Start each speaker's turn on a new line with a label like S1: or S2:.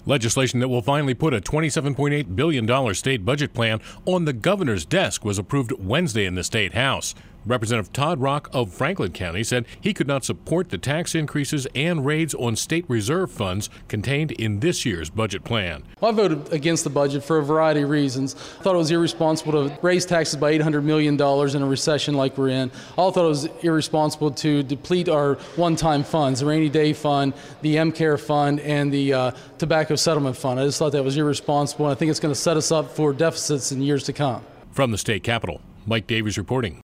S1: Legislation that will finally put a $27.8 billion state budget plan on the governor's desk was approved Wednesday in the state house. Representative Todd Rock of Franklin County said he could not support the tax increases and raids on state reserve funds contained in this year's budget plan.
S2: Well, I voted against the budget for a variety of reasons. I thought it was irresponsible to raise taxes by $800 million in a recession like we're in. I also thought it was irresponsible to deplete our one-time funds, the rainy day fund, the MCARE fund, and the tobacco settlement fund. I just thought that was irresponsible, and I think it's going to set us up for deficits in years to come.
S1: From the state capitol, Mike Davies reporting.